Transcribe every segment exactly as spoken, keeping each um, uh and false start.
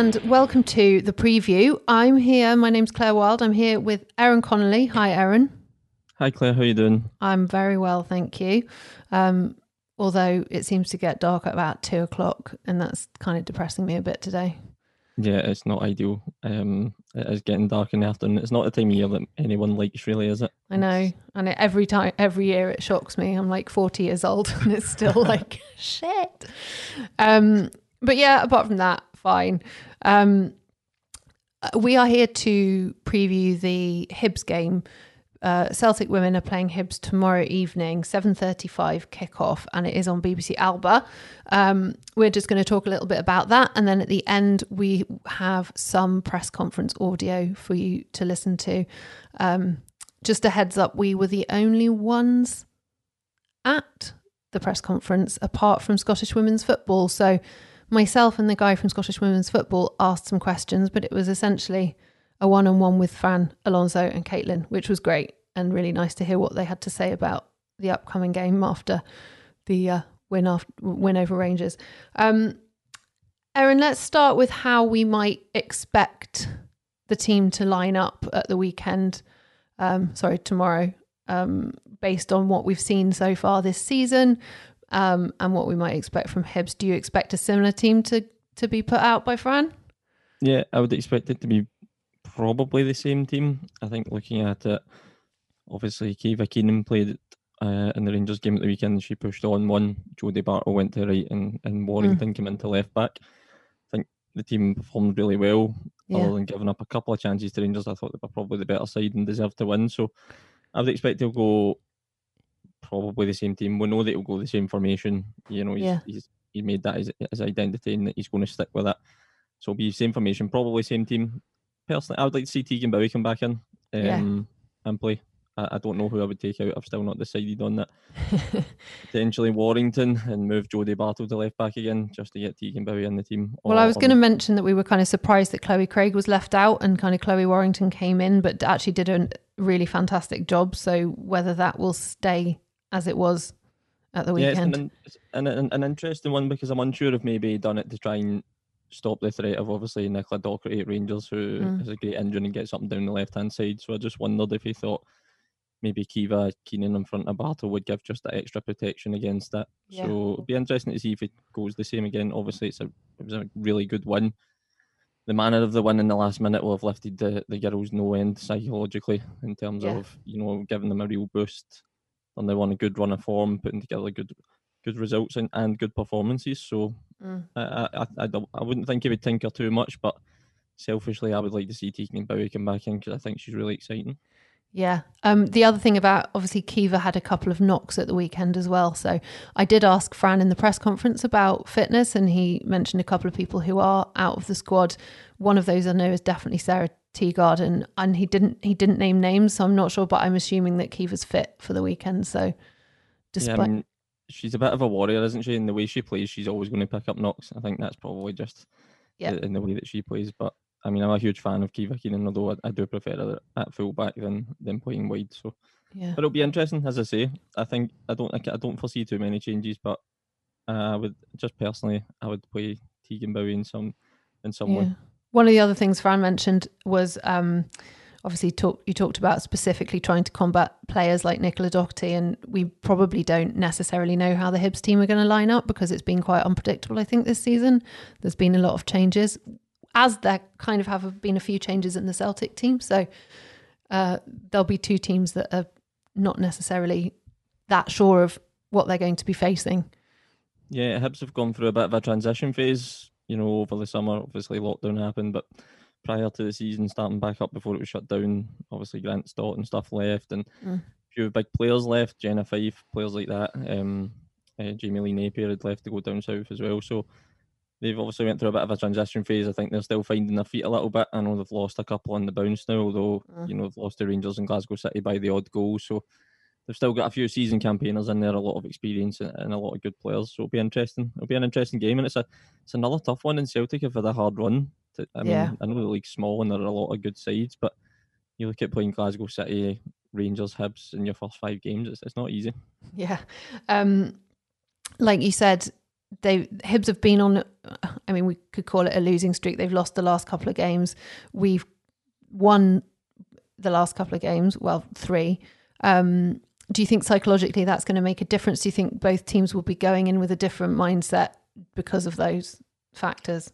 and welcome to the preview. I'm here, my name's Claire Wild. I'm here with Erin Connolly. Hi, Erin. Hi, Claire. How are you doing? I'm very well, thank you. Um, although it seems to get dark at about two o'clock, and that's kind of depressing me a bit today. Yeah, it's not ideal. Um, it is getting dark in the afternoon. It's not the time of year that anyone likes, really, is it? I know, and it, every time, every year, it shocks me. I'm like forty years old, and it's still like shit. Um, but yeah, apart from that, fine. Um, we are here to preview the Hibs game. Uh, Celtic women are playing Hibs tomorrow evening, seven thirty-five kickoff, and it is on B B C Alba. Um, we're just going to talk a little bit about that, and then at the end we have some press conference audio for you to listen to. Um, just a heads up, we were the only ones at the press conference apart from Scottish Women's Football. So myself and the guy from Scottish Women's Football asked some questions, but it was essentially a one-on-one with Fran Alonso and Caitlin, which was great and really nice to hear what they had to say about the upcoming game after the uh, win after win over Rangers. Um, Erin, let's start with how we might expect the team to line up at the weekend. Um, sorry, tomorrow, um, based on what we've seen so far this season, um, and what we might expect from Hibs. Do you expect a similar team to to be put out by Fran? Yeah, I would expect it to be probably the same team. I think looking at it, obviously Kiva Keenan played uh, in the Rangers game at the weekend. She pushed on one. Jodie Bartle went to right, and, and Warrington mm. came into left back. I think the team performed really well, yeah. Other than giving up a couple of chances to Rangers. I thought they were probably the better side and deserved to win. So I would expect they'll go probably the same team. We know that he'll go the same formation. You know, he's yeah. he's, he's made that his, his identity, and that he's going to stick with it. So it'll be the same formation, probably same team. Personally, I would like to see Tegan Bowie come back in um, yeah. and play. I, I don't know who I would take out. I've still not decided on that. Potentially Warrington and move Jodie Bartle to left back again just to get Tegan Bowie in the team. Well, or, I was going to mention that we were kind of surprised that Chloe Craig was left out and kind of Chloe Warrington came in, but actually did a really fantastic job. So whether that will stay as it was at the weekend. Yeah, it's an, an, an interesting one because I'm unsure if maybe done it to try and stop the threat of obviously Nicola Docherty at Rangers, who mm. has a great engine and gets up and down the left hand side. So I just wondered if he thought maybe Kiva Keenan in front of Bartle would give just that extra protection against that. Yeah. So it'd be interesting to see if it goes the same again. Obviously, it's a it was a really good win. The manner of the win in the last minute will have lifted the, the girls no end psychologically in terms yeah. of, you know, giving them a real boost. And they want a good run of form, putting together good good results and, and good performances. So mm. I, I I don't I wouldn't think he would tinker too much, but selfishly I would like to see Tegan Bowie come back in because I think she's really exciting. Yeah. Um, the other thing about, obviously Kiva had a couple of knocks at the weekend as well. So I did ask Fran in the press conference about fitness, and he mentioned a couple of people who are out of the squad. One of those I know is definitely Sarah Teagard, and, and he didn't he didn't name names, so I'm not sure, but I'm assuming that Kiva's fit for the weekend. So despite... Yeah, I mean, she's a bit of a warrior, isn't she? In the way she plays, she's always going to pick up knocks. I think that's probably just yeah. in the way that she plays. But I mean, I'm a huge fan of Kiva Keenan, although I, I do prefer her at full back than than playing wide. So, yeah. But it'll be interesting, as I say. I think I don't I don't foresee too many changes, but uh, I would just personally I would play Tegan Bowie in some in some yeah. way. One of the other things Fran mentioned was um, obviously talk, you talked about specifically trying to combat players like Nicola Docherty, and we probably don't necessarily know how the Hibs team are going to line up because it's been quite unpredictable, I think, this season. There's been a lot of changes, as there kind of have been a few changes in the Celtic team. So uh, there'll be two teams that are not necessarily that sure of what they're going to be facing. Yeah, Hibs have gone through a bit of a transition phase. You know, over the summer, obviously lockdown happened, but prior to the season starting back up before it was shut down, obviously Grant Stott and stuff left, and mm. a few big players left, Jenna Fife, players like that. Um, uh, Jamie Lee Napier had left to go down south as well. So they've obviously went through a bit of a transition phase. I think they're still finding their feet a little bit. I know they've lost a couple on the bounce now, although, mm. you know, they've lost to Rangers and Glasgow City by the odd goal. So they've still got a few season campaigners in there, a lot of experience and a lot of good players. So it'll be interesting. It'll be an interesting game, and it's a it's another tough one. In Celtic have had a hard run. To, I mean, yeah. I know the league's small and there are a lot of good sides, but you look at playing Glasgow City, Rangers, Hibs in your first five games. It's it's not easy. Yeah, um, like you said, they Hibs have been on, I mean, we could call it a losing streak. They've lost the last couple of games. We've won the last couple of games, well, three. Um, do you think psychologically that's going to make a difference? Do you think both teams will be going in with a different mindset because of those factors?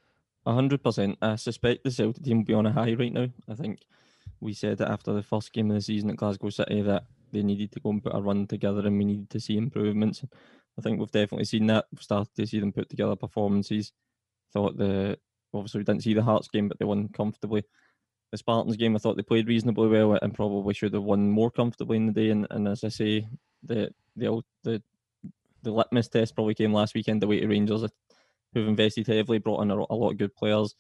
A hundred percent. I suspect the Celtic team will be on a high right now. I think we said that after the first game of the season at Glasgow City that they needed to go and put a run together and we needed to see improvements. I think we've definitely seen that. We've started to see them put together performances. Thought the obviously we didn't see the Hearts game, but they won comfortably. The Spartans game, I thought they played reasonably well and probably should have won more comfortably in the day. And, and as I say, the the the the litmus test probably came last weekend away to Rangers, who've invested heavily, brought in a, a lot of good players,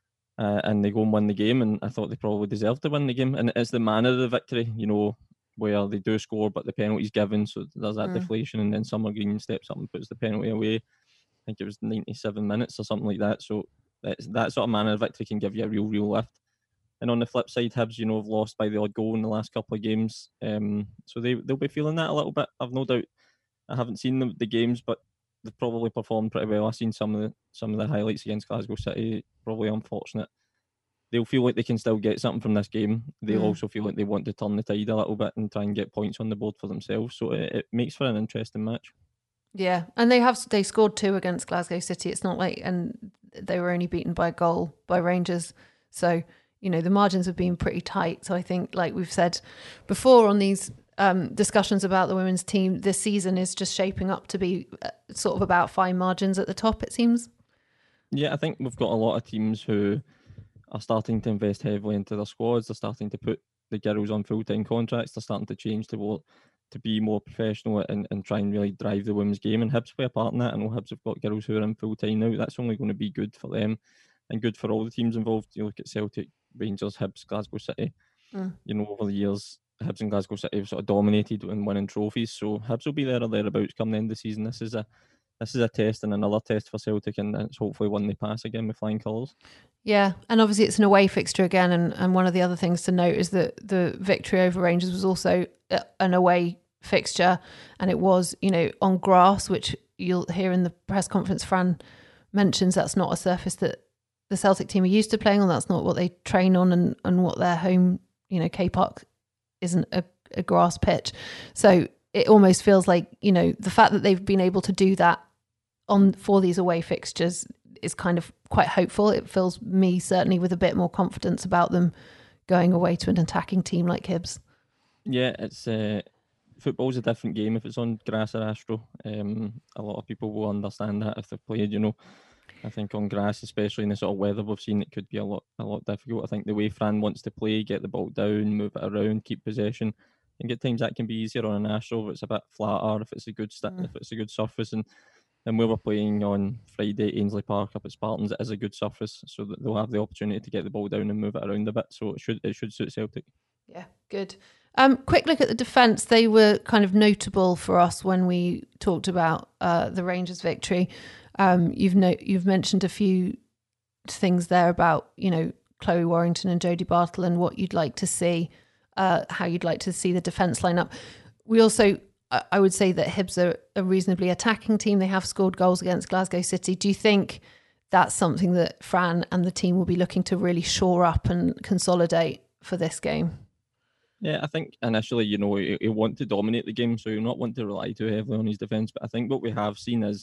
uh, and they go and win the game. And I thought they probably deserved to win the game. And it's the manner of the victory, you know, where they do score, but the penalty's given, so there's that mm. deflation, and then Summer Green steps up and puts the penalty away. I think it was ninety-seven minutes or something like that. So that's, that sort of manner of victory can give you a real, real lift. And on the flip side, Hibs, you know, have lost by the odd goal in the last couple of games. Um, so they, they'll be feeling that a little bit. I've no doubt. I haven't seen the, the games, but they've probably performed pretty well. I've seen some of the some of the highlights against Glasgow City. Probably unfortunate. They'll feel like they can still get something from this game. They'll mm. also feel like they want to turn the tide a little bit and try and get points on the board for themselves. So it, it makes for an interesting match. Yeah, and they have they scored two against Glasgow City. It's not like, and they were only beaten by a goal by Rangers. So, you know, the margins have been pretty tight. So I think, like we've said before on these um, discussions about the women's team, this season is just shaping up to be sort of about fine margins at the top, it seems. Yeah, I think we've got a lot of teams who are starting to invest heavily into their squads. They're starting to put the girls on full-time contracts. They're starting to change to to be more professional and, and try and really drive the women's game. And Hibs play a part in that. I know Hibs have got girls who are in full-time now. That's only going to be good for them and good for all the teams involved. You look at Celtic, Rangers, Hibs, Glasgow City. Mm. You know, over the years, Hibs and Glasgow City have sort of dominated in winning trophies. So Hibs will be there or thereabouts come the end of the season. This is a This is a test and another test for Celtic, and it's hopefully one they pass again with flying colours. Yeah, and obviously it's an away fixture again, and, and one of the other things to note is that the victory over Rangers was also an away fixture, and it was, you know, on grass, which you'll hear in the press conference, Fran mentions that's not a surface that the Celtic team are used to playing on. That's not what they train on, and, and what their home, you know, K Park isn't a, a grass pitch. So it almost feels like, you know, the fact that they've been able to do that on for these away fixtures is kind of quite hopeful. It fills me certainly with a bit more confidence about them going away to an attacking team like Hibs. Yeah, it's uh, football's a different game if it's on grass or Astro. Um, a lot of people will understand that if they've played, you know. I think on grass, especially in the sort of weather we've seen, it could be a lot a lot difficult. I think the way Fran wants to play, get the ball down, move it around, keep possession. I think at times that can be easier on an Astro if it's a bit flatter, if it's a good st- mm. if it's a good surface. And And we were playing on Friday at Ainsley Park up at Spartans. It is a good surface, so that they'll have the opportunity to get the ball down and move it around a bit. So it should it should suit Celtic. Yeah, good. Um, quick look at the defence. They were kind of notable for us when we talked about uh, the Rangers victory. Um, you've no, you've mentioned a few things there about, you know, Chloe Warrington and Jodie Bartle and what you'd like to see, uh, how you'd like to see the defence line up. We also, I would say that Hibs are a reasonably attacking team. They have scored goals against Glasgow City. Do you think that's something that Fran and the team will be looking to really shore up and consolidate for this game? Yeah, I think initially, you know, he'll want to dominate the game, so he'll not want to rely too heavily on his defence. But I think what we have seen is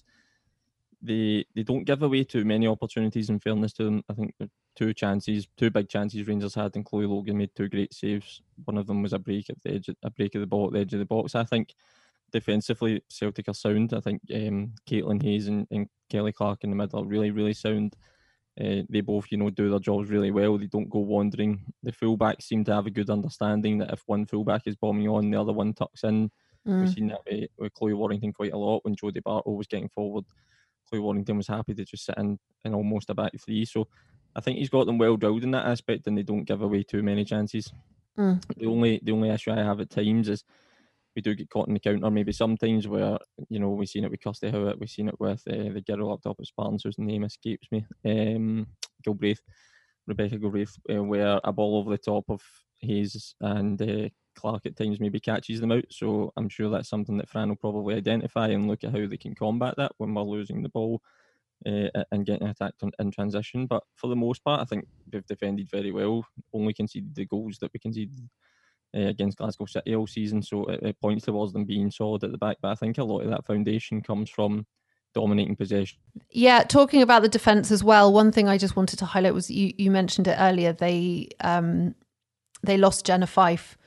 they they don't give away too many opportunities, in fairness to them. I think two chances, two big chances Rangers had, and Chloe Logan made two great saves. One of them was a break at the edge, a break of the ball at the edge of the box. I think defensively, Celtic are sound. I think um, Caitlin Hayes and, and Kelly Clark in the middle are really, really sound. Uh, they both, you know, do their jobs really well. They don't go wandering. The fullbacks seem to have a good understanding that if one fullback is bombing on, the other one tucks in. Mm. We've seen that with, with Chloe Warrington quite a lot when Jodie Bartle was getting forward. Chloe Warrington was happy to just sit in, in almost a back three. So I think he's got them well drilled in that aspect, and they don't give away too many chances. Mm. The only the only issue I have at times is we do get caught in the counter, maybe sometimes where, you know, we've seen it with Kirsty Howitt, we've seen it with uh, the girl up top at Spartans, whose name escapes me, um, Gilbraith, Rebecca Gilbraith, uh, where a ball over the top of Hayes and uh, Clark at times maybe catches them out. So I'm sure that's something that Fran will probably identify and look at how they can combat that when we're losing the ball uh, and getting attacked in, in transition. But for the most part, I think we've defended very well. Only conceded the goals that we conceded uh, against Glasgow City all season. So it, it points towards them being solid at the back. But I think a lot of that foundation comes from dominating possession. Yeah, talking about the defence as well, one thing I just wanted to highlight was you, you mentioned it earlier. They um, they lost Jenna Fife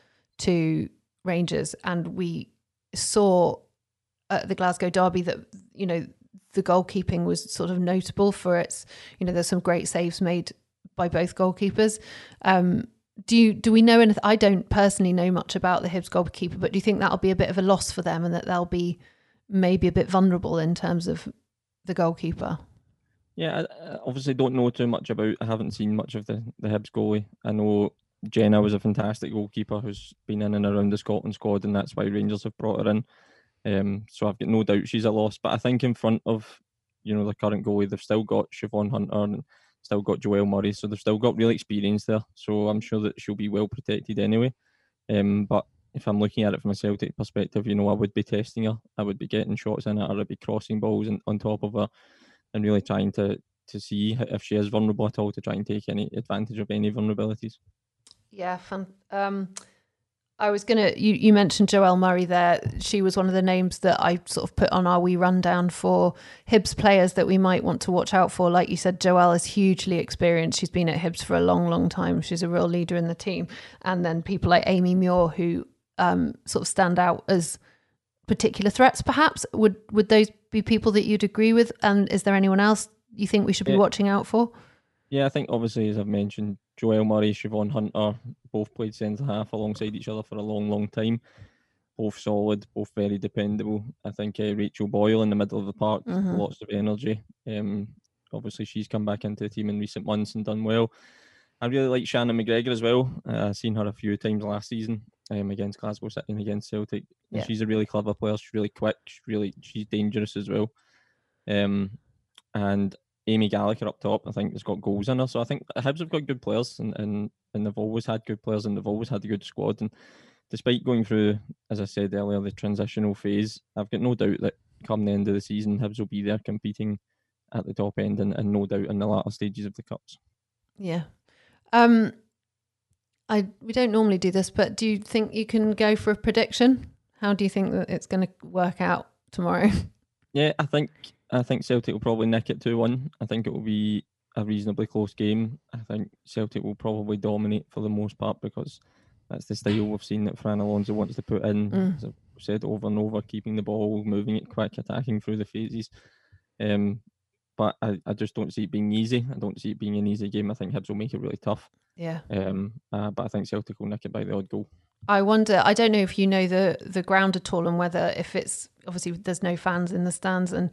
to Rangers, and we saw at the Glasgow derby that, you know, the goalkeeping was sort of notable for its, you know, there's some great saves made by both goalkeepers. Um, do you do we know anything? I don't personally know much about the Hibs goalkeeper, but do you think that'll be a bit of a loss for them and that they'll be maybe a bit vulnerable in terms of the goalkeeper? Yeah, I obviously don't know too much about, I haven't seen much of the, the Hibs goalie. I know Jenna was a fantastic goalkeeper who's been in and around the Scotland squad, and that's why Rangers have brought her in. Um, so I've got no doubt she's a loss. But I think in front of, you know, the current goalie, they've still got Siobhan Hunter and still got Joelle Murray. So they've still got real experience there. So I'm sure that she'll be well protected anyway. Um, but if I'm looking at it from a Celtic perspective, you know, I would be testing her. I would be getting shots in at her. I'd be crossing balls in, on top of her and really trying to, to see if she is vulnerable at all, to try and take any advantage of any vulnerabilities. Yeah, fun. Um, I was going to, you, you mentioned Joelle Murray there. She was one of the names that I sort of put on our wee rundown for Hibs players that we might want to watch out for. Like you said, Joelle is hugely experienced. She's been at Hibs for a long, long time. She's a real leader in the team. And then people like Amy Muir, who um, sort of stand out as particular threats, perhaps. Would would those be people that you'd agree with? And is there anyone else you think we should be yeah. watching out for? Yeah, I think obviously, as I've mentioned, Joelle Murray, Siobhan Hunter, both played centre half alongside each other for a long, long time. Both solid, both very dependable. I think uh, Rachel Boyle in the middle of the park, mm-hmm. lots of energy. Um, obviously, she's come back into the team in recent months and done well. I really like Shannon McGregor as well. Uh, I've seen her a few times last season um, against Glasgow City and against Celtic. Yeah. And she's a really clever player. She's really quick. She's really she's dangerous as well. Um, and Amy Gallagher up top, I think, has got goals in her. So I think Hibs have got good players, and, and, and they've always had good players, and they've always had a good squad. And despite going through, as I said earlier, the transitional phase, I've got no doubt that come the end of the season, Hibs will be there competing at the top end, and, and no doubt in the latter stages of the Cups. Yeah. Um, I we don't normally do this, but do you think you can go for a prediction? How do you think that it's going to work out tomorrow? Yeah, I think I think Celtic will probably nick it two one. I think it will be a reasonably close game. I think Celtic will probably dominate for the most part, because that's the style we've seen that Fran Alonso wants to put in. Mm. As I've said over and over, keeping the ball, moving it quick, attacking through the phases. Um, but I, I just don't see it being easy. I don't see it being an easy game. I think Hibs will make it really tough. Yeah. Um, uh, but I think Celtic will nick it by the odd goal. I wonder, I don't know if you know the, the ground at all, and whether if it's, obviously there's no fans in the stands, and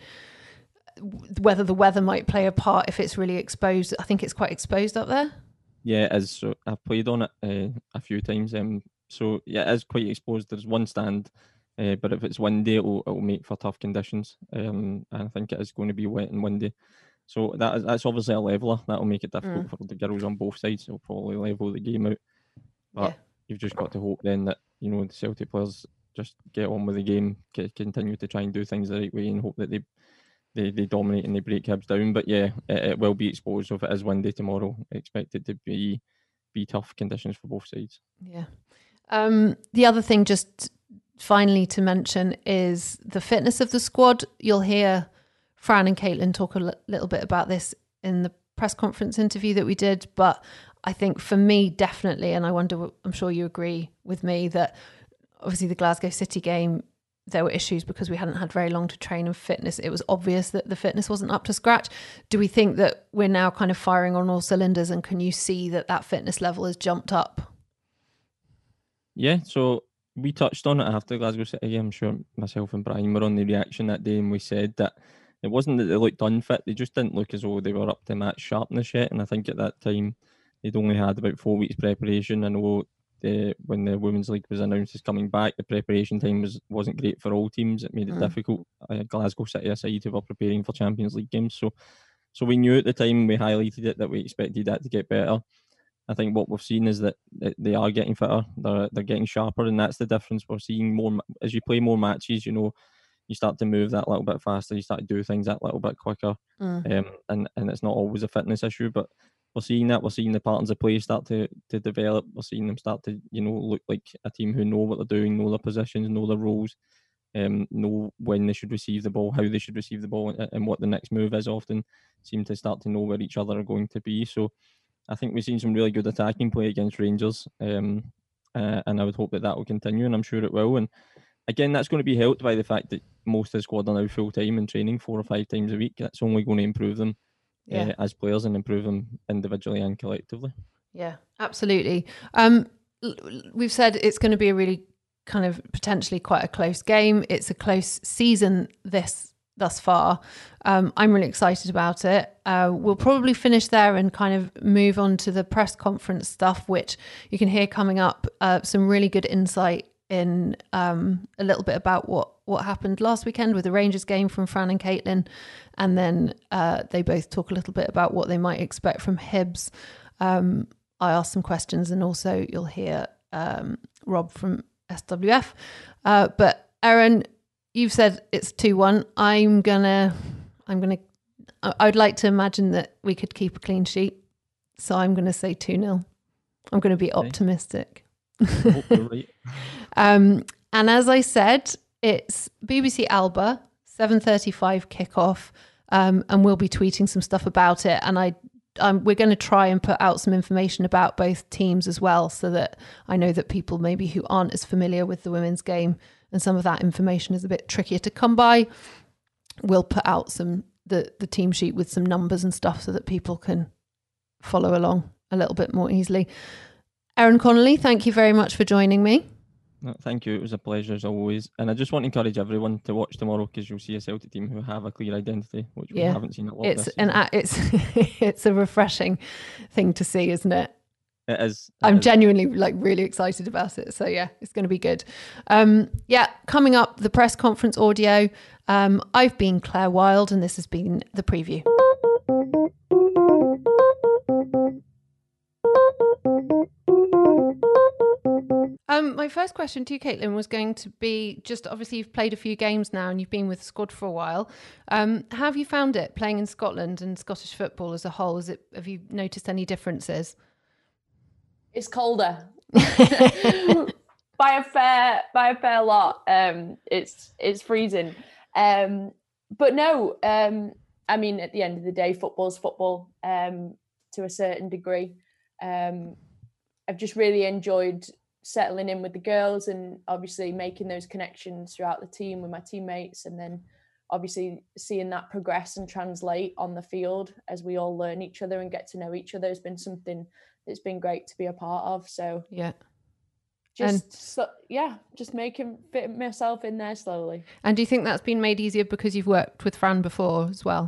whether the weather might play a part if it's really exposed. I think it's quite exposed up there. Yeah, it is. So I've played on it uh, a few times. Um, so yeah, it is quite exposed. There's one stand, uh, but if it's windy, it'll, it'll make for tough conditions. Um, and I think it is going to be wet and windy. So that is, that's obviously a leveller. That'll make it difficult mm. for the girls on both sides. It'll probably level the game out. But yeah. You've just got to hope then that, you know, the Celtic players just get on with the game, continue to try and do things the right way, and hope that they they, they dominate and they break Hibs down. But yeah, it, it will be exposed. So if it is windy tomorrow, I expect it to be be tough conditions for both sides. Yeah. Um, the other thing, just finally to mention, is the fitness of the squad. You'll hear Fran and Caitlin talk a l- little bit about this in the press conference interview that we did, but I think for me, definitely, and I wonder, I'm sure you agree with me, that obviously the Glasgow City game, there were issues because we hadn't had very long to train, and fitness, it was obvious that the fitness wasn't up to scratch. Do we think that we're now kind of firing on all cylinders, and can you see that that fitness level has jumped up? Yeah, so we touched on it after the Glasgow City game. I'm sure myself and Brian were on the reaction that day, and we said that it wasn't that they looked unfit, they just didn't look as though they were up to match sharpness yet. And I think at that time, they'd only had about four weeks preparation. I know the, when the Women's League was announced as coming back, the preparation time was, wasn't great for all teams. It made it mm. difficult. Uh, Glasgow City aside, who were preparing for Champions League games. So so we knew at the time, we highlighted it, that we expected that to get better. I think what we've seen is that they are getting fitter, they're they're getting sharper, and that's the difference. We're seeing more as you play more matches. You know, you start to move that little bit faster, you start to do things that little bit quicker, Mm. um, and and it's not always a fitness issue, but we're seeing that. We're seeing the patterns of play start to to develop. We're seeing them start to you know look like a team who know what they're doing, know their positions, know their roles. Um, know when they should receive the ball, how they should receive the ball, and, and what the next move is. Often seem to start to know where each other are going to be. So I think we've seen some really good attacking play against Rangers, um, uh, and I would hope that that will continue, and I'm sure it will. And again, that's going to be helped by the fact that most of the squad are now full time and training four or five times a week. That's only going to improve them Yeah. uh, as players and improve them individually and collectively. Yeah, absolutely. Um, we've said it's going to be a really kind of potentially quite a close game. It's a close season this thus far. Um, I'm really excited about it. Uh, we'll probably finish there and kind of move on to the press conference stuff, which you can hear coming up. Uh, some really good insight in um, a little bit about what, what happened last weekend with the Rangers game from Fran and Caitlin. And then uh, they both talk a little bit about what they might expect from Hibs. Um, I asked some questions, and also you'll hear um, Rob from S W F. Uh, but Erin, you've said it's two one. I'm gonna, I'm gonna, I'd like to imagine that we could keep a clean sheet. So I'm gonna say two nil. I'm gonna be Okay. optimistic. I hope you're right. um, and as I said, it's B B C Alba, seven thirty-five kickoff, um, and we'll be tweeting some stuff about it. And I Um, we're going to try and put out some information about both teams as well, so that I know that people maybe who aren't as familiar with the women's game, and some of that information is a bit trickier to come by, we'll put out some the, the team sheet with some numbers and stuff so that people can follow along a little bit more easily. Erin Connolly, thank you very much for joining me. No, thank you. It was a pleasure as always. And I just want to encourage everyone to watch tomorrow, because you'll see a Celtic team who have a clear identity, which we Yeah. haven't seen a lot It's this an season. a- it's it's a refreshing thing to see, isn't it? It is. It I'm is. genuinely like really excited about it. So yeah, it's going to be good. Um, yeah, coming up, the press conference audio. Um, I've been Claire Wild, and this has been the preview. Um, my first question to you, Caitlin, was going to be just obviously you've played a few games now and you've been with the squad for a while. Um, how have you found it playing in Scotland and Scottish football as a whole? Is it, have you noticed any differences? It's colder by a fair by a fair lot. Um, it's it's freezing, um, but no. Um, I mean, at the end of the day, football's football um, to a certain degree. Um, I've just really enjoyed settling in with the girls and obviously making those connections throughout the team with my teammates, and then obviously seeing that progress and translate on the field as we all learn each other and get to know each other has been something that's been great to be a part of. So yeah, just and, so, yeah, just making fit myself in there slowly. And do you think that's been made easier because you've worked with Fran before as well?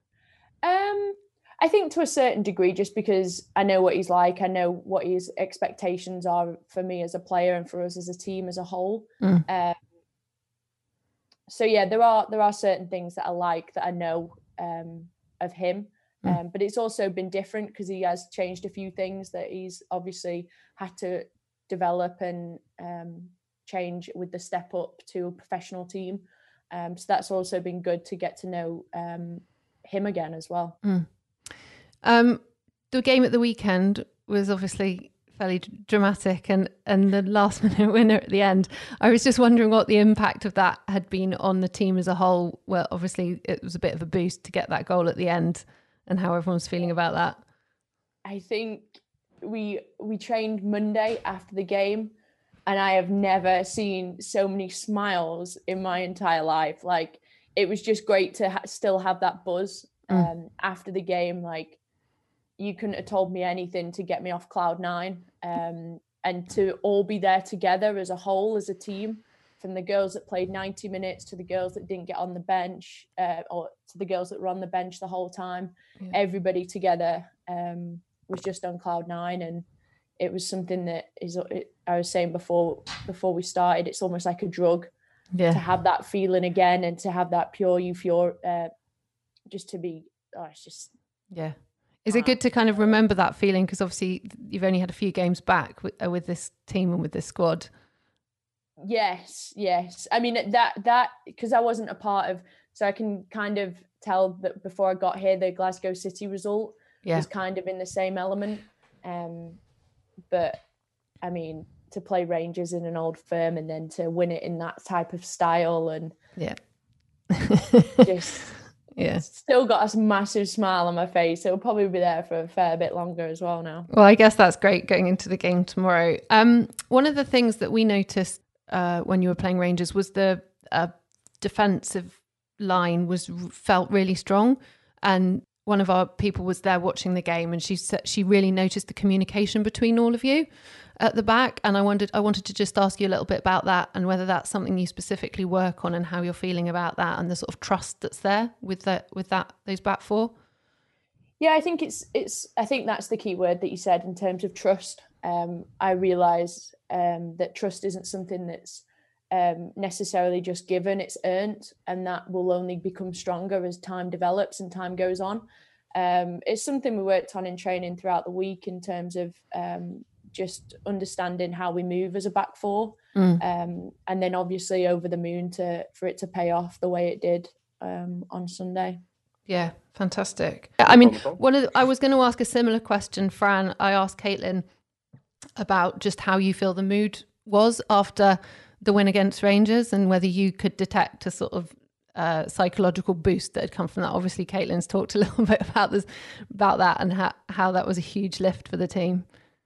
Um, I think to a certain degree, just because I know what he's like, I know what his expectations are for me as a player and for us as a team as a whole. Mm. Um, so yeah, there are there are certain things that I like that I know um, of him. Um, mm. But it's also been different because he has changed a few things that he's obviously had to develop and um, change with the step up to a professional team. Um, so that's also been good to get to know um, him again as well. Mm. Um, the game at the weekend was obviously fairly dramatic, and, and the last minute winner at the end. I was just wondering what the impact of that had been on the team as a whole. Well, obviously it was a bit of a boost to get that goal at the end, and how everyone's feeling about that. I think we we trained Monday after the game, and I have never seen so many smiles in my entire life. Like, it was just great to ha- still have that buzz um, mm. after the game. Like, you couldn't have told me anything to get me off cloud nine, um, and to all be there together as a whole, as a team, from the girls that played ninety minutes to the girls that didn't get on the bench, uh, or to the girls that were on the bench the whole time. Yeah. Everybody together um, was just on cloud nine, and it was something that is. It, I was saying before before we started, it's almost like a drug. Yeah. To have that feeling again and to have that pure euphoria, uh, just to be. Oh, it's just yeah. Is it good to kind of remember that feeling? Because obviously you've only had a few games back with, uh, with this team and with this squad. Yes, yes. I mean, that, that because I wasn't a part of, so I can kind of tell that before I got here, the Glasgow City result yeah. was kind of in the same element. Um, but I mean, to play Rangers in an Old Firm and then to win it in that type of style and yeah, just yeah, still got a massive smile on my face. It'll probably be there for a fair bit longer as well now. Well, I guess that's great going into the game tomorrow. Um, one of the things that we noticed uh, when you were playing Rangers was the uh, defensive line was felt really strong, and one of our people was there watching the game, and she said she really noticed the communication between all of you at the back. And I wondered, I wanted to just ask you a little bit about that and whether that's something you specifically work on and how you're feeling about that and the sort of trust that's there with that, with that, those back four. Yeah, I think it's, it's, I think that's the key word that you said in terms of trust. Um, I realise um, that trust isn't something that's um, necessarily just given, it's earned, and that will only become stronger as time develops and time goes on. Um, it's something we worked on in training throughout the week in terms of um, just understanding how we move as a back four. Mm. Um, and then obviously over the moon to for it to pay off the way it did um, on Sunday. Yeah, fantastic. I mean, one of the, I was going to ask a similar question, Fran. I asked Caitlin about just how you feel the mood was after the win against Rangers and whether you could detect a sort of uh, psychological boost that had come from that. Obviously, Caitlin's talked a little bit about this, about that, and how, how that was a huge lift for the team.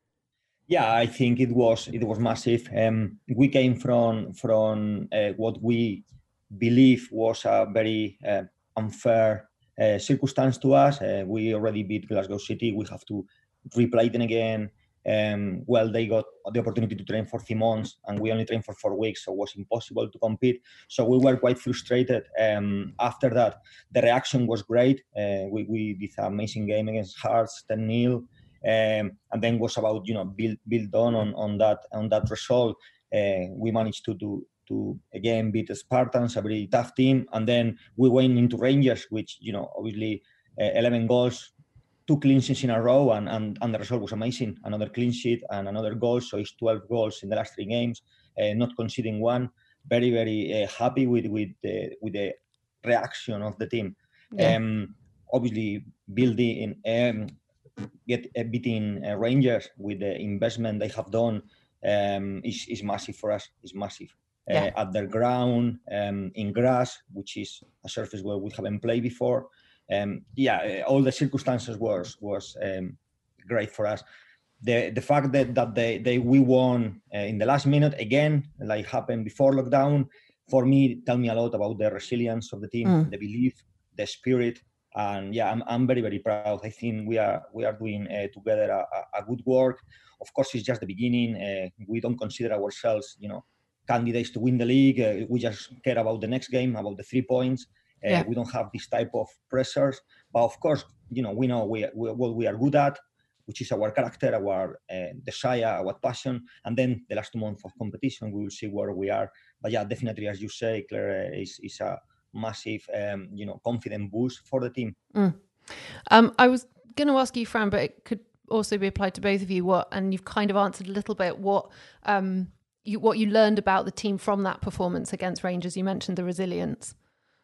Yeah, I think it was it was massive. Um, we came from from uh, what we believe was a very uh, unfair uh, circumstance to us. Uh, we already beat Glasgow City. We have to replay them again. Um, well, they got the opportunity to train for three months, and we only trained for four weeks, so it was impossible to compete. So we were quite frustrated. Um, after that, the reaction was great. Uh, we we did an amazing game against Hearts, ten nil. Um, and then was about you know build build on on, on that on that result. Uh, we managed to do to again beat the Spartans, a very tough team, and then we went into Rangers, which you know obviously uh, eleven goals, two clean sheets in a row, and, and and the result was amazing. Another clean sheet and another goal, so it's twelve goals in the last three games, uh, not conceding one. Very very uh, happy with with the with the reaction of the team. Yeah. Um, obviously building in. Um, get uh, beating uh, Rangers with the investment they have done um, is, is massive for us. It's massive. Yeah. Uh, at their ground, um, in grass, which is a surface where we haven't played before. Um, yeah, uh, all the circumstances was was um, great for us. The the fact that that they, they we won uh, in the last minute again, like happened before lockdown, for me, tell me a lot about the resilience of the team, mm. the belief, the spirit. And yeah, I'm I'm very very proud. I think we are we are doing uh, together a, a good work. Of course, it's just the beginning. Uh, we don't consider ourselves, you know, candidates to win the league. Uh, we just care about the next game, about the three points. Uh, yeah. We don't have this type of pressures. But of course, you know, we know we, we what we are good at, which is our character, our uh, desire, our passion. And then the last two months of competition, we will see where we are. But yeah, definitely, as you say, Claire, uh, is is a massive, um, you know, confident boost for the team. Mm. Um, I was going to ask you, Fran, but it could also be applied to both of you. What, and you've kind of answered a little bit what um, you what you learned about the team from that performance against Rangers. You mentioned the resilience.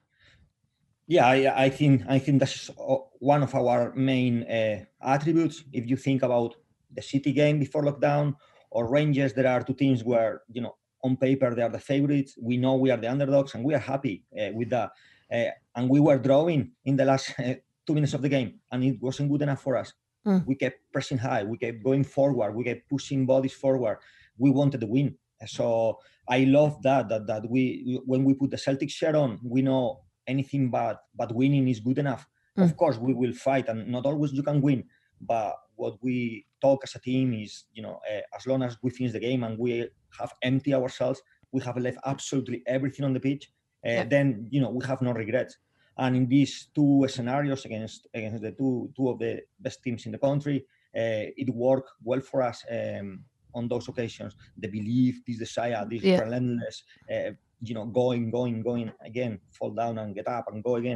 Yeah, I, I think I think that's one of our main uh, attributes. If you think about the City game before lockdown or Rangers, there are two teams where you know. On paper, they are the favorites. We know we are the underdogs, and we are happy uh, with that. Uh, and we were drawing in the last uh, two minutes of the game, and it wasn't good enough for us. Mm. We kept pressing high. We kept going forward. We kept pushing bodies forward. We wanted to win. So I love that. That that we when we put the Celtic shirt on, we know anything but but winning is good enough. Mm. Of course, we will fight, and not always you can win. But what we talk as a team is, you know, uh, as long as we finish the game and we have emptied ourselves, we have left absolutely everything on the pitch, uh, yeah. then, you know, we have no regrets. And in these two scenarios against against the two two of the best teams in the country, uh, it worked well for us um, on those occasions. The belief, this desire, this yeah. relentless, uh, you know, going, going, going again, fall down and get up and go again.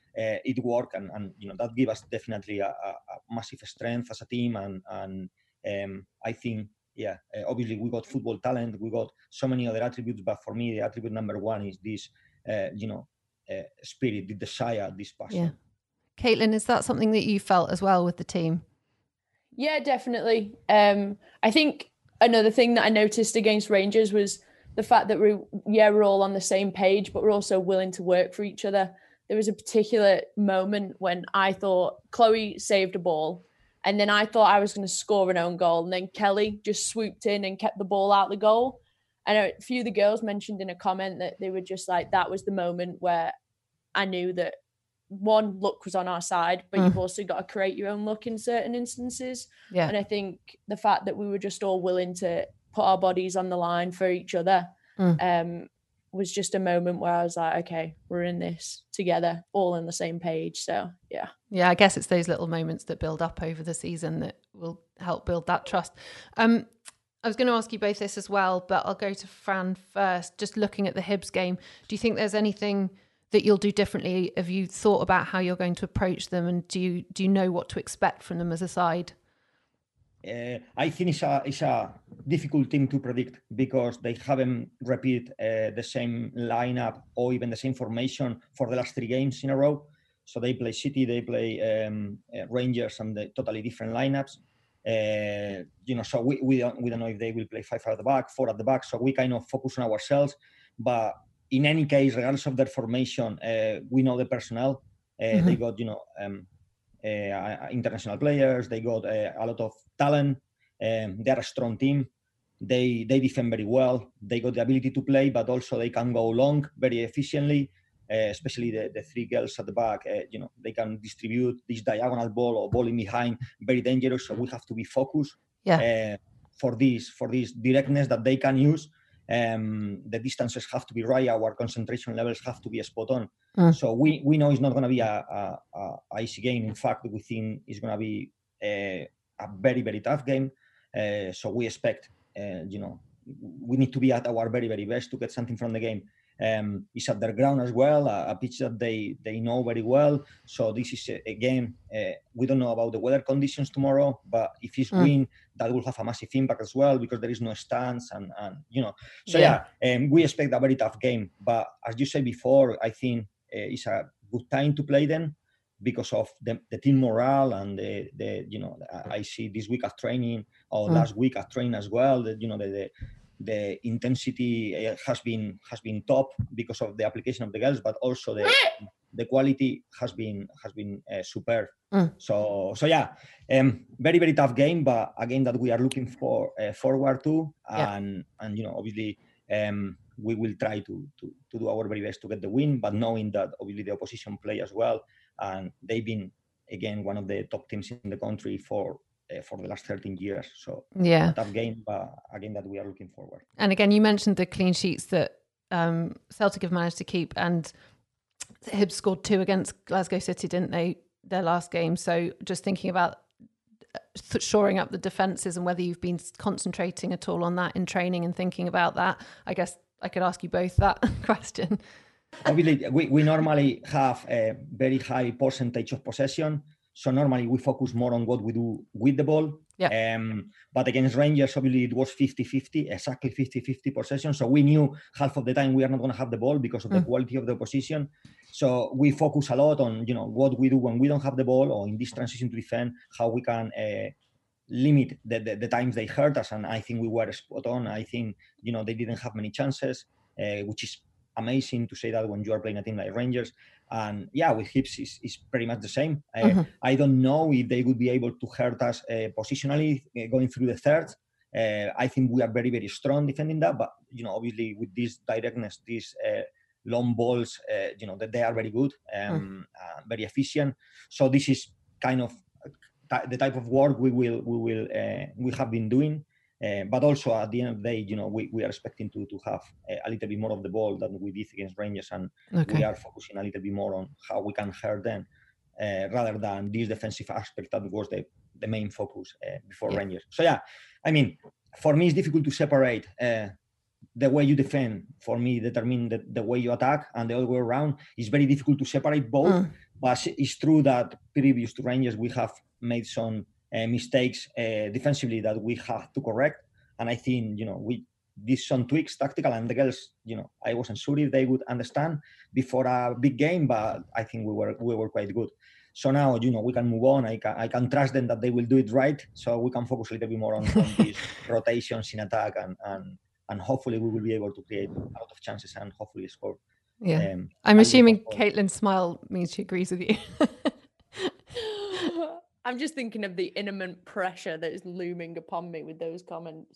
uh, it worked, and, and you know that gave us definitely a, a, a massive strength as a team, and and um, I think yeah, uh, obviously we got football talent, we got so many other attributes, but for me the attribute number one is this uh, you know uh, spirit, the desire, this passion. Yeah. Caitlin, is that something that you felt as well with the team? Yeah, definitely. Um, I think another thing that I noticed against Rangers was the fact that we, yeah, we're all on the same page, but we're also willing to work for each other. There was a particular moment when I thought Chloe saved a ball, and then I thought I was going to score an own goal, and then Kelly just swooped in and kept the ball out the goal. And a few of the girls mentioned in a comment that they were just like, that was the moment where I knew that one, luck was on our side, but mm. you've also got to create your own luck in certain instances. Yeah. And I think the fact that we were just all willing to put our bodies on the line for each other mm. um, was just a moment where I was like, okay, we're in this together, all on the same page. So, yeah. Yeah, I guess it's those little moments that build up over the season that will help build that trust. Um, I was going to ask you both this as well, but I'll go to Fran first. Just looking at the Hibs game, do you think there's anything that you'll do differently? Have you thought about how you're going to approach them, and do you do you know what to expect from them as a side? Uh, I think it's a, it's a difficult team to predict because they haven't repeated uh, the same lineup or even the same formation for the last three games in a row. So they play City, they play um, uh, Rangers, and the totally different lineups. Uh, you know, so we, we don't we don't know if they will play five at the back, four at the back. So we kind of focus on ourselves. But in any case, regardless of their formation, uh, we know the personnel. Uh, mm-hmm. They got, you know, um, uh, international players. They got uh, a lot of talent. Um, they are a strong team. They they defend very well. They got the ability to play, but also they can go long very efficiently. Uh, especially the, the three girls at the back, uh, you know, they can distribute this diagonal ball or ball in behind, very dangerous. So we have to be focused yeah. uh, for this for this directness that they can use. Um, the distances have to be right. Our concentration levels have to be spot on. Mm. So we, we know it's not going to be a, a, a, a easy game. In fact, we think it's going to be a, a very, very tough game. Uh, so we expect, uh, you know, we need to be at our very, very best to get something from the game. Um, it's at their ground as well, a, a pitch that they, they know very well. So this is, a, again, uh, we don't know about the weather conditions tomorrow, but if it's mm. wind, that will have a massive impact as well because there is no stands and, and you know. So yeah, yeah um, we expect a very tough game. But as you said before, I think uh, it's a good time to play them because of the, the team morale and the, the, you know, I see this week of training or mm. last week of training as well, that, you know, the, the the intensity has been has been top because of the application of the girls, but also the the quality has been has been uh, superb. Mm. So so yeah, um, very very tough game, but a game that we are looking for uh, forward to, and yeah. and you know obviously um, we will try to, to to do our very best to get the win, but knowing that obviously the opposition play as well, and they've been again one of the top teams in the country for. Uh, for the last thirteen years. So yeah, a tough game, but a game that we are looking forward. And again, you mentioned the clean sheets that um, Celtic have managed to keep, and Hibs scored two against Glasgow City, didn't they, their last game? So just thinking about shoring up the defences and whether you've been concentrating at all on that in training and thinking about that. I guess I could ask you both that question. Obviously, we, we normally have a very high percentage of possession. So normally we focus more on what we do with the ball. Yeah. Um, but against Rangers, obviously it was fifty-fifty, exactly fifty-fifty possession. So we knew half of the time we are not going to have the ball because of mm. the quality of the opposition. So we focus a lot on, you know, what we do when we don't have the ball or in this transition to defend, how we can uh, limit the, the, the times they hurt us. And I think we were spot on. I think, you know, they didn't have many chances, uh, which is amazing to say that when you are playing a team like Rangers. And yeah, with Hibs is, is pretty much the same. Uh, mm-hmm. I don't know if they would be able to hurt us uh, positionally uh, going through the third. Uh, I think we are very, very strong defending that. But, you know, obviously with this directness, these uh, long balls, uh, you know, that they are very good, um, mm. uh, very efficient. So this is kind of the type of work we will, we will, uh, we have been doing. Uh, but also at the end of the day, you know, we, we are expecting to to have a, a little bit more of the ball than we did against Rangers, and okay. we are focusing a little bit more on how we can hurt them uh, rather than this defensive aspect that was the, the main focus uh, before yeah. Rangers. So yeah, I mean, for me it's difficult to separate uh, the way you defend. For me, determine the, the way you attack, and the other way around. It's very difficult to separate both mm. But it's true that previous to Rangers, we have made some uh, mistakes uh, defensively that we have to correct. And I think, you know, we did some tweaks, tactical, and the girls, you know, I wasn't sure if they would understand before a big game, but I think we were we were quite good. So now, you know, we can move on. I can, I can trust them that they will do it right. So we can focus a little bit more on, on these rotations in attack, and, and and hopefully we will be able to create a lot of chances and hopefully score. Yeah. Um, I'm and assuming we- Caitlin's smile means she agrees with you. I'm just thinking of the imminent pressure that is looming upon me with those comments.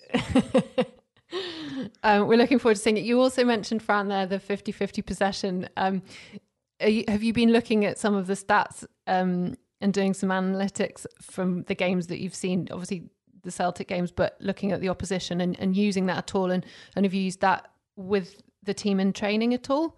um, we're looking forward to seeing it. You also mentioned, Fran, there, the fifty-fifty possession. Um, are you, have you been looking at some of the stats um, and doing some analytics from the games that you've seen? Obviously, the Celtic games, but looking at the opposition and, and using that at all. And, and have you used that with the team in training at all?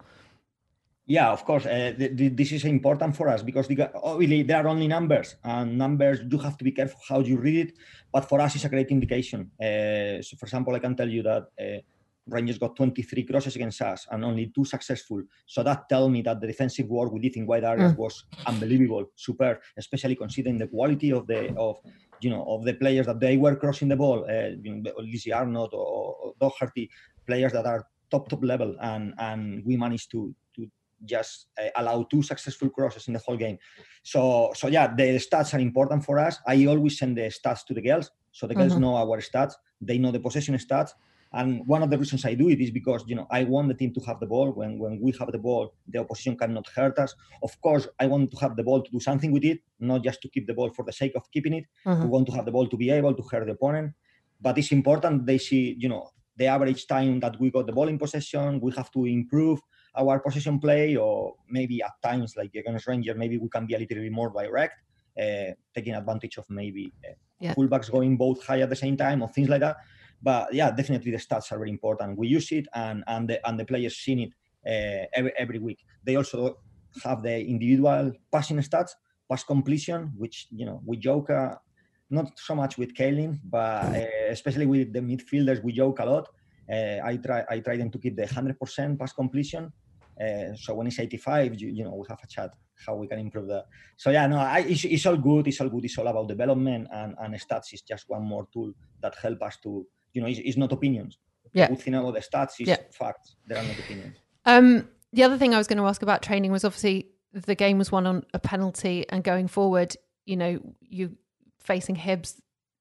Yeah, of course. Uh, th- th- this is important for us because the, obviously there are only numbers, and numbers, you have to be careful how you read it. But for us, it's a great indication. Uh, so, for example, I can tell you that uh, Rangers got twenty-three crosses against us and only two successful. So that tells me that the defensive work we did in wide areas mm. was unbelievable, superb, especially considering the quality of the of you know of the players that they were crossing the ball. Uh, you know, Lizzie Arnott or, or Doherty, players that are top top level, and and we managed to to. just uh, allow two successful crosses in the whole game. So, so yeah, the stats are important for us. I always send the stats to the girls, so the girls mm-hmm. know our stats. They know the possession stats. And one of the reasons I do it is because, you know, I want the team to have the ball. When when we have the ball, the opposition cannot hurt us. Of course, I want to have the ball to do something with it, not just to keep the ball for the sake of keeping it. Mm-hmm. We want to have the ball to be able to hurt the opponent. But it's important they see, you know, the average time that we got the ball in possession. We have to improve our possession play, or maybe at times, like against Rangers, maybe we can be a little bit more direct, uh, taking advantage of maybe uh, yeah. fullbacks going both high at the same time, or things like that. But yeah, definitely the stats are very important. We use it, and and the and the players seen it uh, every every week. They also have the individual passing stats, pass completion, which you know we joke. Uh, not so much with Kaylin, but uh, especially with the midfielders, we joke a lot. Uh, I try I try them to keep the one hundred percent pass completion. Uh, so when it's eighty-five, you, you know, we have a chat how we can improve that. So yeah, no, I, it's, it's all good. It's all good. It's all about development, and, and stats is just one more tool that help us to, you know, it's, it's not opinions. Yeah. The good thing about the stats is yeah. facts. There are not opinions. Um, the other thing I was going to ask about training was obviously the game was won on a penalty, and going forward, you know, you facing Hibs,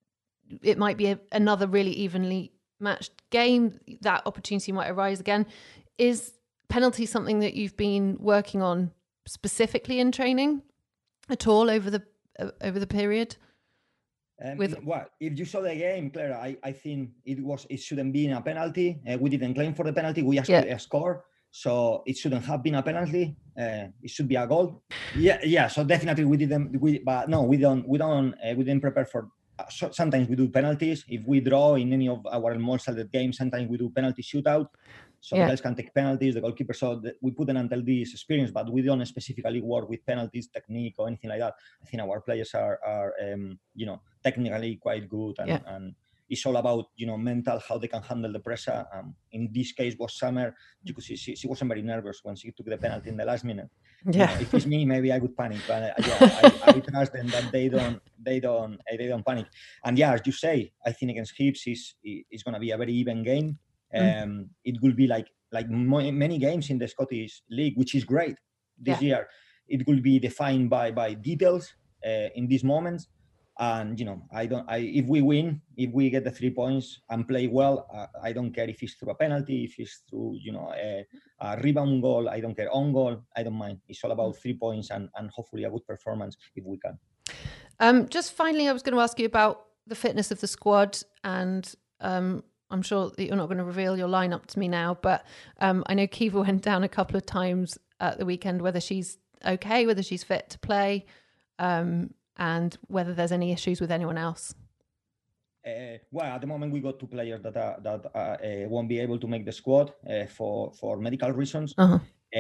it might be a, another really evenly matched game. That opportunity might arise again. Is penalty something that you've been working on specifically in training at all over the uh, over the period? Um, With well, if you saw the game, Clara, I, I think it was it shouldn't be a penalty. Uh, we didn't claim for the penalty. We asked yeah. a score, so it shouldn't have been a penalty. Uh, it should be a goal. Yeah, yeah. So definitely we didn't. We but no, we don't. We don't. Uh, we didn't prepare for. Uh, so sometimes we do penalties. If we draw in any of our more sided games, sometimes we do penalty shootout. So yeah. the guys can take penalties, the goalkeeper. So the, we put an until this experience, but we don't specifically work with penalties, technique, or anything like that. I think our players are, are um, you know, technically quite good, and, yeah. and it's all about, you know, mental, how they can handle the pressure. Um, in this case, was Summer. You could see she, she wasn't very nervous when she took the penalty in the last minute. Yeah. You know, if it's me, maybe I would panic, but uh, yeah, I, I trust them that they don't, they don't, uh, they don't panic. And yeah, as you say, I think against Hibs is is going to be a very even game. Um, mm. It will be like like mo- many games in the Scottish League, which is great this yeah. year. It will be defined by by details uh, in these moments. And you know, I don't. I if we win, if we get the three points and play well, uh, I don't care if it's through a penalty, if it's through you know a, a rebound goal. I don't care, on goal. I don't mind. It's all about three points and and hopefully a good performance if we can. Um, just finally, I was going to ask you about the fitness of the squad, and um, I'm sure that you're not going to reveal your lineup to me now, but um, I know Kiva went down a couple of times at the weekend. Whether she's okay, whether she's fit to play. Um, and whether there's any issues with anyone else. Uh, well, at the moment we got two players that are, that uh, uh, won't be able to make the squad uh, for for medical reasons, uh-huh. uh,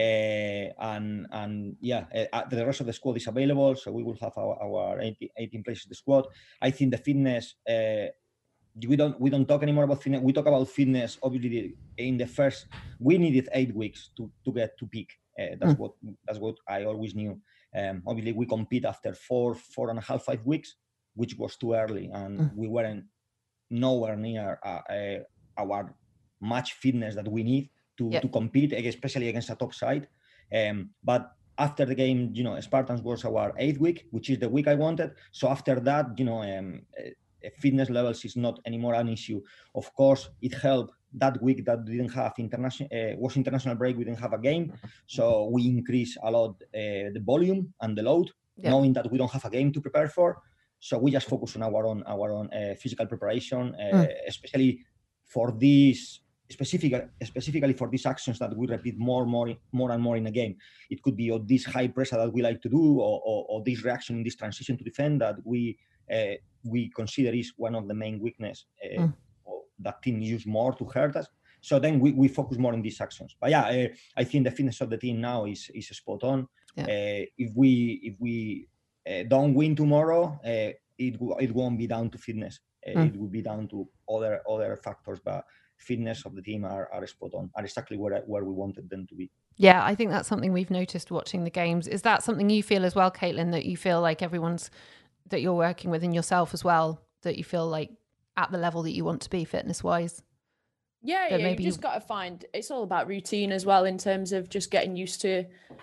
and and yeah, uh, the rest of the squad is available, so we will have our, our eighteen players in the squad. I think the fitness. Uh, we don't we don't talk anymore about fitness. We talk about fitness. Obviously, in the first, we needed eight weeks to to get to peak. Uh, that's mm. what that's what I always knew. Um, obviously, we compete after four, four and a half, five weeks, which was too early, and mm. we weren't nowhere near uh, uh, our match fitness that we need to, yep. to compete, especially against a top side. Um, but after the game, you know, Spartans was our eighth week, which is the week I wanted. So after that, you know, um, uh, fitness levels is not anymore an issue. Of course, it helped that week that we didn't have international, uh, was international break, we didn't have a game. So we increased a lot uh, the volume and the load, yep. knowing that we don't have a game to prepare for. So we just focus on our own, our own uh, physical preparation, uh, mm. especially for these specific, specifically for these actions that we repeat more, more, more and more in a game. It could be or this high pressure that we like to do, or, or, or this reaction in this transition to defend that we uh, we consider is one of the main weakness uh, mm. that team use more to hurt us. So then we, we focus more on these actions. But yeah, uh, I think the fitness of the team now is is spot on. Yeah. Uh, if we if we uh, don't win tomorrow, uh, it it won't be down to fitness. Uh, mm. It will be down to other other factors. But fitness of the team are, are spot on, are exactly where where we wanted them to be. Yeah, I think that's something we've noticed watching the games. Is that something you feel as well, Caitlin, that you feel like everyone's that you're working with and yourself as well, that you feel like at the level that you want to be fitness wise? Yeah, yeah, maybe you just you... got to find, it's all about routine as well in terms of just getting used to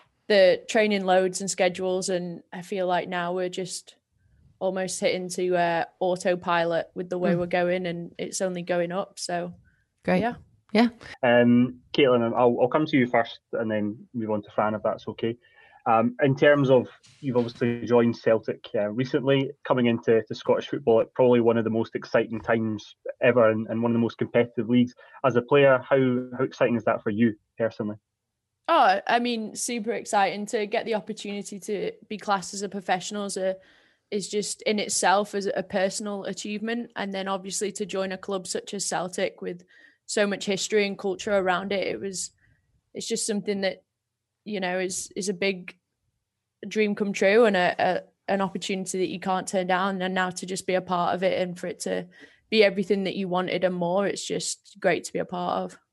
the training loads and schedules. And I feel like now we're just almost hitting to uh, autopilot with the way mm. we're going, and it's only going up. So great. Yeah. Yeah. Um, Caitlin, I'll, I'll come to you first and then move on to Fran, if that's okay. Um, in terms of, you've obviously joined Celtic uh, recently, coming into to Scottish football at probably one of the most exciting times ever and, and one of the most competitive leagues. As a player, how, how exciting is that for you personally? Oh, I mean, super exciting to get the opportunity to be classed as a professional is, a, is just in itself as a personal achievement. And then obviously to join a club such as Celtic with so much history and culture around it, it was, it's just something that, you know, is is a big dream come true and a, a an opportunity that you can't turn down. And now to just be a part of it and for it to be everything that you wanted and more, it's just great to be a part of.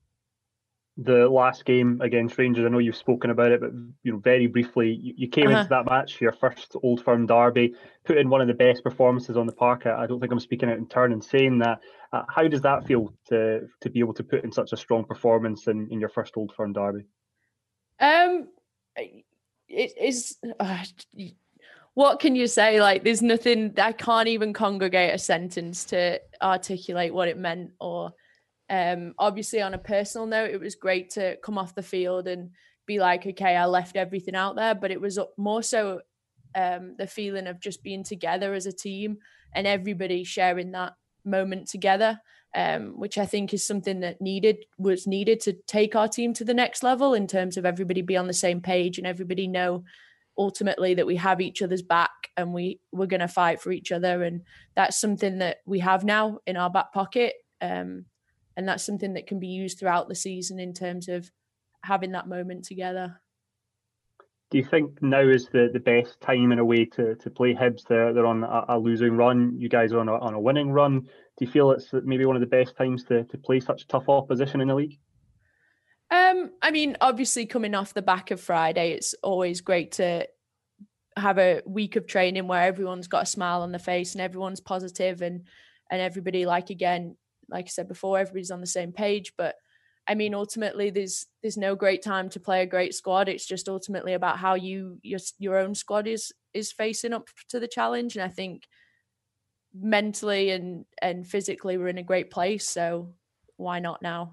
The last game against Rangers, I know you've spoken about it, but you know, very briefly, you, you came uh-huh. into that match, your first Old Firm derby, put in one of the best performances on the park. I, I don't think I'm speaking out in turn in saying that. Uh, how does that feel to to be able to put in such a strong performance in, in your first Old Firm derby? Um, it is. Uh, what can you say? Like, there's nothing. I can't even congregate a sentence to articulate what it meant. Or, um, obviously, on a personal note, it was great to come off the field and be like, okay, I left everything out there. But it was more so um, the feeling of just being together as a team and everybody sharing that moment together. Um, which I think is something that needed was needed to take our team to the next level in terms of everybody be on the same page and everybody know ultimately that we have each other's back and we we're going to fight for each other. And that's something that we have now in our back pocket. Um, and that's something that can be used throughout the season in terms of having that moment together. Do you think now is the, the best time in a way to to play Hibs? They're, they're on a, a losing run. You guys are on a, on a winning run. Do you feel it's maybe one of the best times to, to play such tough opposition in the league? Um, I mean, obviously coming off the back of Friday, it's always great to have a week of training where everyone's got a smile on their face and everyone's positive and and everybody, like, again, like I said before, everybody's on the same page. But I mean, ultimately, there's there's no great time to play a great squad. It's just ultimately about how you your your own squad is is facing up to the challenge. And I think mentally and and physically we're in a great place. So why not now?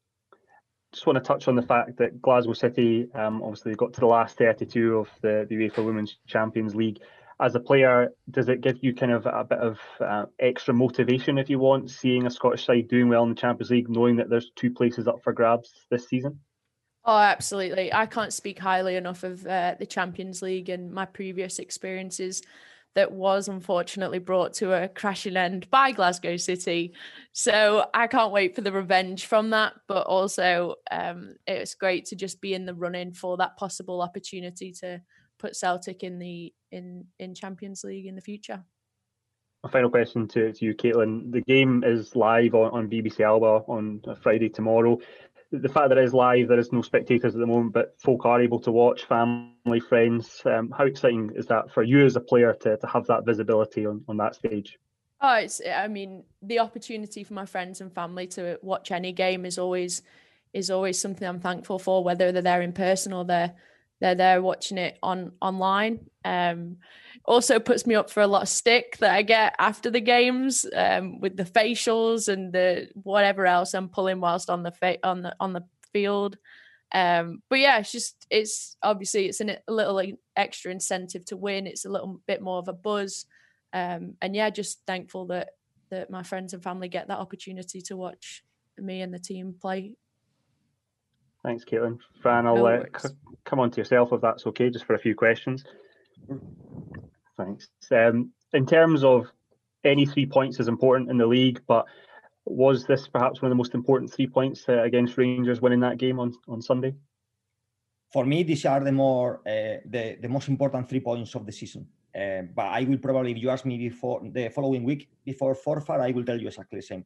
Just want to touch on the fact that Glasgow City um, obviously got to the last thirty-two of the, the UEFA Women's Champions League. As a player, does it give you kind of a bit of uh, extra motivation, if you want, seeing a Scottish side doing well in the Champions League, knowing that there's two places up for grabs this season? Oh, absolutely. I can't speak highly enough of uh, the Champions League and my previous experiences that was unfortunately brought to a crashing end by Glasgow City. So I can't wait for the revenge from that. But also um, it's great to just be in the running for that possible opportunity to put Celtic in the in, in Champions League in the future. A final question to, to you, Caitlin. The game is live on, on B B C Alba on Friday tomorrow. the fact that it is live, there is no spectators at the moment, but folk are able to watch, family, friends. Um, how exciting is that for you as a player to, to have that visibility on, on that stage? Oh, it's, I mean, the opportunity for my friends and family to watch any game is always is always something I'm thankful for, whether they're there in person or they're they're there watching it on online. Um, also puts me up for a lot of stick that I get after the games, um, with the facials and the whatever else I'm pulling whilst on the fa- on the on the field. Um, but yeah, it's just it's obviously it's an, a little extra incentive to win. It's a little bit more of a buzz, um, and yeah, just thankful that that my friends and family get that opportunity to watch me and the team play. Thanks, Caitlin. Fran, I'll uh, c- come on to yourself if that's okay, just for a few questions. Thanks. Um, in terms of any three points is important in the league, but was this perhaps one of the most important three points uh, against Rangers winning that game on, on Sunday? For me, these are the more uh, the, the most important three points of the season. Uh, but I will probably, if you ask me before the following week, before forfeit, I will tell you exactly the same.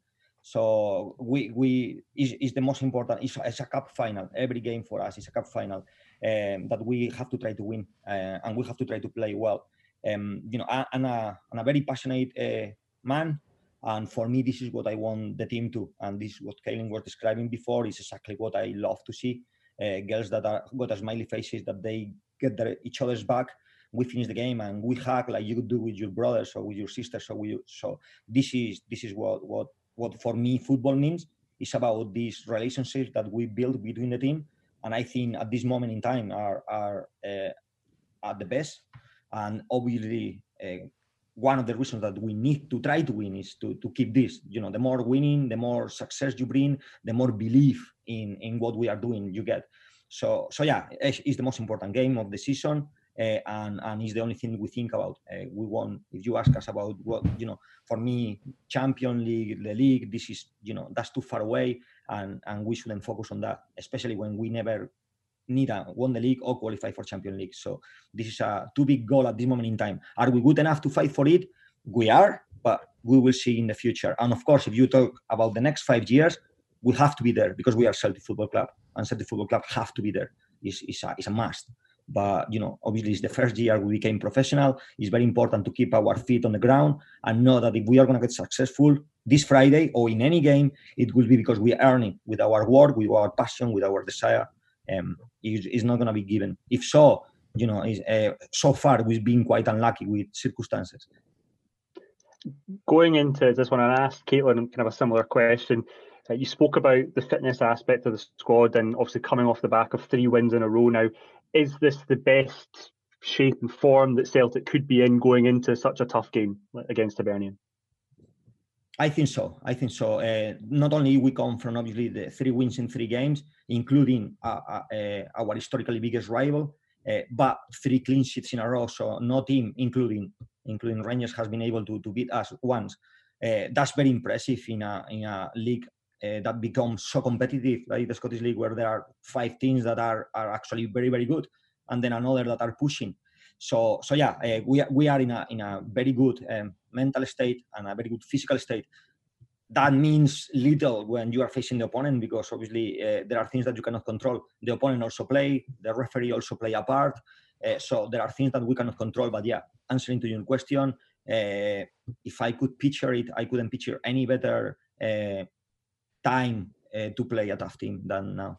So we we is, is the most important. It's, it's a cup final. Every game for us is a cup final um, that we have to try to win, uh, and we have to try to play well. Um, you know, I, I'm a, I'm a very passionate uh, man, and for me, this is what I want the team to. And this is what Caitlin was describing before. Is exactly what I love to see. Uh, girls that are got a smiley faces, that they get their, each other's back. We finish the game and we hug like you do with your brothers or with your sisters. So we so this is this is what what. What for me football means is about these relationships that we build between the team, and I think at this moment in time are are uh, at the best. And obviously, uh, one of the reasons that we need to try to win is to to keep this. You know, the more winning, the more success you bring, the more belief in in what we are doing you get. So so yeah, it's, it's the most important game of the season. Uh, and and is the only thing we think about. Uh, we want. If you ask us about what you know, for me, Champions League, the league, this is you know that's too far away, and and we shouldn't focus on that, especially when we never neither won the league or qualify for Champions League. So this is a too big goal at this moment in time. Are we good enough to fight for it? We are, but we will see in the future. And of course, if you talk about the next five years, we have to be there because we are Celtic Football Club, and Celtic Football Club have to be there. It's, it's a it's a must. But, you know, obviously it's the first year we became professional. It's very important to keep our feet on the ground and know that if we are going to get successful this Friday or in any game, it will be because we earn it with our work, with our passion, with our desire. Um, it, it's not going to be given. If so, you know, uh, so far we've been quite unlucky with circumstances. Going into this one, I asked Caitlin kind of a similar question. Uh, you spoke about the fitness aspect of the squad and obviously coming off the back of three wins in a row now. Is this the best shape and form that Celtic could be in going into such a tough game against Hibernian? I think so. I think so. Uh, not only we come from obviously the three wins in three games, including uh, uh, our historically biggest rival, uh, but three clean sheets in a row. So no team, including including Rangers, has been able to, to beat us once. Uh, that's very impressive in a in a league uh, that becomes so competitive, like the Scottish League, where there are five teams that are are actually very very good, and then another that are pushing. So, so yeah, uh, we are, we are in a in a very good um, mental state and a very good physical state. That means little when you are facing the opponent because obviously uh, there are things that you cannot control. The opponent also play, the referee also play a part. Uh, so there are things that we cannot control. But yeah, answering to your question, uh, if I could picture it, I couldn't picture any better uh, time uh, to play a tough team than now.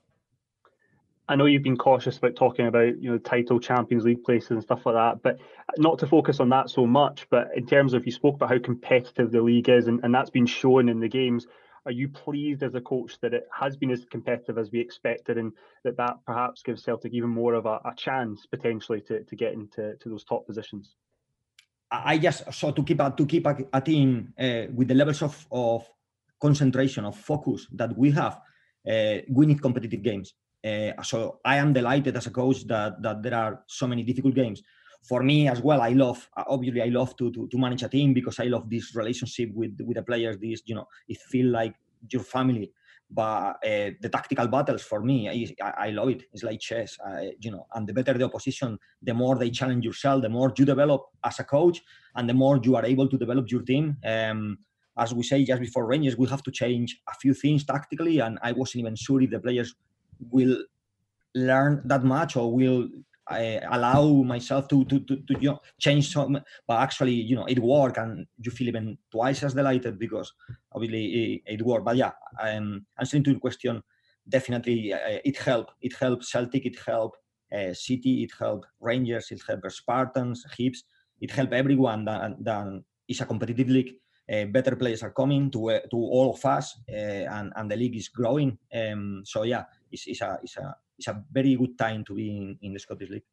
I know you've been cautious about talking about, you know, title, Champions League places and stuff like that, but not to focus on that so much. But in terms of, you spoke about how competitive the league is, and, and that's been shown in the games. Are you pleased as a coach that it has been as competitive as we expected, and that that perhaps gives Celtic even more of a, a chance potentially to, to get into to those top positions? I just so to keep a, to keep a, a team uh, with the levels of, of concentration, of focus that we have, uh, we need competitive games. Uh, so I am delighted as a coach that that there are so many difficult games. For me as well, I love obviously I love to to, to manage a team because I love this relationship with with the players. This you know it feels like your family. But uh, the tactical battles for me, I, I love it. It's like chess, uh, you know. And the better the opposition, the more they challenge yourself, the more you develop as a coach, and the more you are able to develop your team. Um, as we say just before Rangers, we have to change a few things tactically, and I wasn't even sure if the players will learn that much or will uh, allow myself to to to, to you know, change some. But actually, you know, it worked, and you feel even twice as delighted because obviously it, it worked. But yeah, um, answering to your question, definitely uh, it helped. It helped Celtic. It helped uh, City. It helped Rangers. It helped Spartans, Hibs. It helped everyone. That, that it's a competitive league. Uh, better players are coming to uh, to all of us, uh, and and the league is growing. Um, so yeah, it's, it's a it's a it's a very good time to be in, in the Scottish League.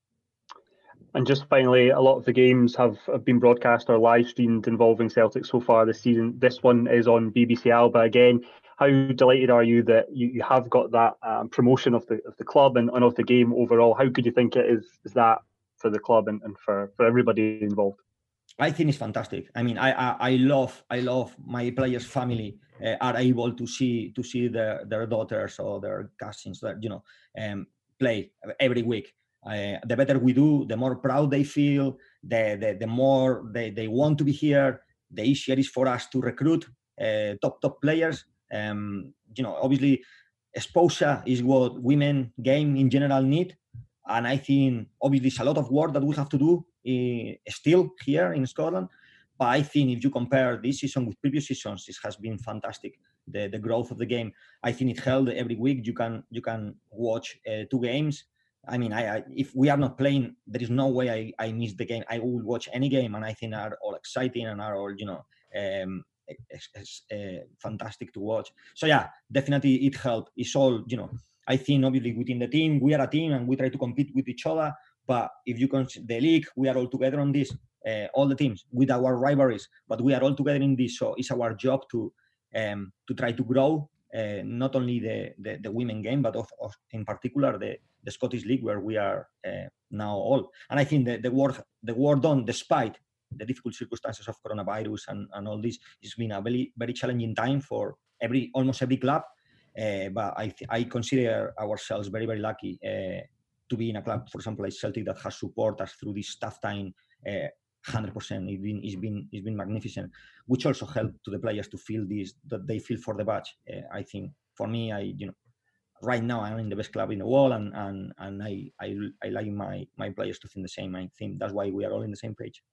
And just finally, a lot of the games have, have been broadcast or live streamed involving Celtic so far this season. This one is on B B C Alba again. How delighted are you that you, you have got that um, promotion of the of the club and, and of the game overall? How good do you think it is, is that for the club and, and for, for everybody involved? I think it's fantastic. I mean, I I, I love I love my players' family uh, are able to see to see their their daughters or their cousins that you know um, play every week. Uh, the better we do, the more proud they feel. The the, the more they, they want to be here. The easier it is for us to recruit uh, top top players. Um, you know, obviously, exposure is what women game in general need. And I think obviously it's a lot of work that we have to do uh, still here in Scotland. But I think if you compare this season with previous seasons, it has been fantastic. The the growth of the game. I think it held every week. You can you can watch uh, two games. I mean, I, I if we are not playing, there is no way I, I miss the game. I will watch any game, and I think are all exciting and are all you know um, it's, it's, uh, fantastic to watch. So yeah, definitely it helped. It's all you know. I think obviously within the team, we are a team and we try to compete with each other. But if you consider the league, we are all together on this, uh, all the teams with our rivalries, but we are all together in this. So it's our job to um, to try to grow uh, not only the, the, the women game, but of, of, in particular the, the Scottish League where we are uh, now all. And I think the, the work the work done, despite the difficult circumstances of coronavirus and, and all this, it's been a very very challenging time for every almost every club. Uh, but I th- I consider ourselves very very lucky uh, to be in a club, for example, like Celtic, that has supported us through this tough time. Uh, one hundred percent. It's been it's been it's been magnificent, which also helped to the players to feel this that they feel for the badge. Uh, I think for me, I you know, right now I'm in the best club in the world, and and and I I, I like my my players to think the same. I think that's why we are all in the same page.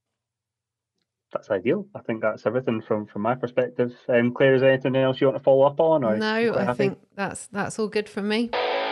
That's ideal. I think that's everything from from my perspective. Um, Claire, is there anything else you want to follow up on? Or no, I happy? think that's that's all good from me.